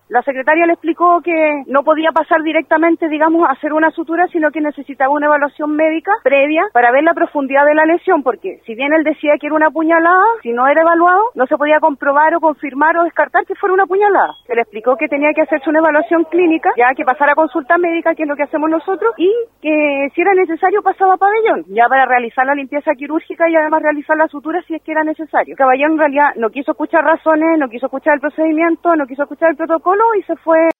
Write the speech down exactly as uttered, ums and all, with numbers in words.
La secretaria le explicó que no podía pasar directamente, digamos, a hacer una sutura, sino que necesitaba una evaluación médica previa para ver la profundidad de la lesión, porque si bien él decía que era una puñalada, si no era evaluado, no se podía comprobar o confirmar o descartar que fuera una puñalada. Se le explicó que tenía que hacerse una evaluación clínica, ya que pasara consulta médica, que es lo que hacemos nosotros, y que si era necesario pasaba a pabellón, ya para realizar la limpieza quirúrgica y además realizar la sutura si es que era necesario. El caballero en realidad no quiso escuchar razones, no quiso escuchar el procedimiento, no quiso escuchar el protocolo y se fue